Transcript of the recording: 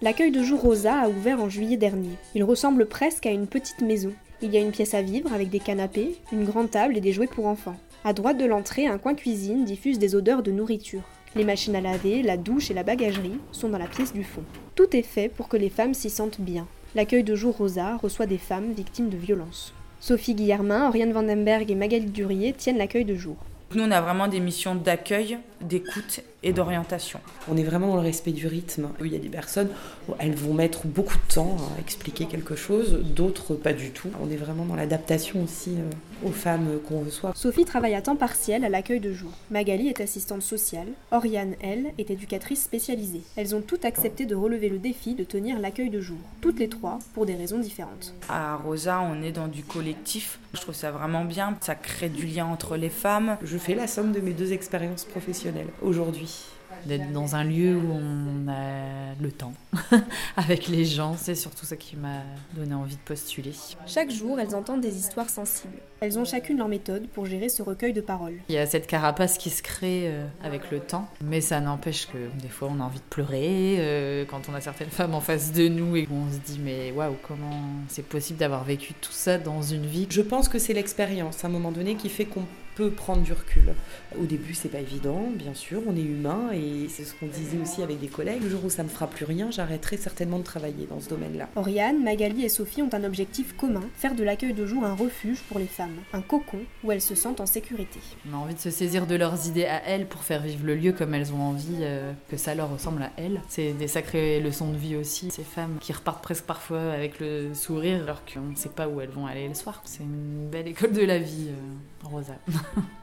L'accueil de jour Rosa a ouvert en juillet dernier. Il ressemble presque à une petite maison. Il y a une pièce à vivre avec des canapés, une grande table et des jouets pour enfants. À droite de l'entrée, un coin cuisine diffuse des odeurs de nourriture. Les machines à laver, la douche et la bagagerie sont dans la pièce du fond. Tout est fait pour que les femmes s'y sentent bien. L'accueil de jour Rosa reçoit des femmes victimes de violences. Sophie Guillermin, Oriane Vandenberg et Magali Durier tiennent l'accueil de jour. Nous, on a vraiment des missions d'accueil, d'écoute et d'orientation. On est vraiment dans le respect du rythme. Il y a des personnes, elles vont mettre beaucoup de temps à expliquer quelque chose, d'autres pas du tout. On est vraiment dans l'adaptation aussi aux femmes qu'on reçoit. Sophie travaille à temps partiel à l'accueil de jour. Magali est assistante sociale. Oriane, elle, est éducatrice spécialisée. Elles ont toutes accepté de relever le défi de tenir l'accueil de jour. Toutes les trois, pour des raisons différentes. À Rosa, on est dans du collectif. Je trouve ça vraiment bien. Ça crée du lien entre les femmes. Je fais la somme de mes 2 expériences professionnelles aujourd'hui. D'être dans un lieu où on a le temps avec les gens, c'est surtout ça qui m'a donné envie de postuler. Chaque jour, elles entendent des histoires sensibles. Elles ont chacune leur méthode pour gérer ce recueil de paroles. Il y a cette carapace qui se crée avec le temps, mais ça n'empêche que des fois on a envie de pleurer quand on a certaines femmes en face de nous et on se dit mais waouh, comment c'est possible d'avoir vécu tout ça dans une vie. Je pense que c'est l'expérience à un moment donné qui fait qu'on peut prendre du recul. Au début, c'est pas évident, bien sûr, on est humain et c'est ce qu'on disait aussi avec des collègues. Le jour où ça me fera plus rien, j'arrêterai certainement de travailler dans ce domaine-là. Oriane, Magali et Sophie ont un objectif commun, faire de l'accueil de jour un refuge pour les femmes, un cocon où elles se sentent en sécurité. On a envie de se saisir de leurs idées à elles pour faire vivre le lieu comme elles ont envie que ça leur ressemble à elles. C'est des sacrées leçons de vie aussi. Ces femmes qui repartent presque parfois avec le sourire alors qu'on ne sait pas où elles vont aller le soir. C'est une belle école de la vie, Rosa.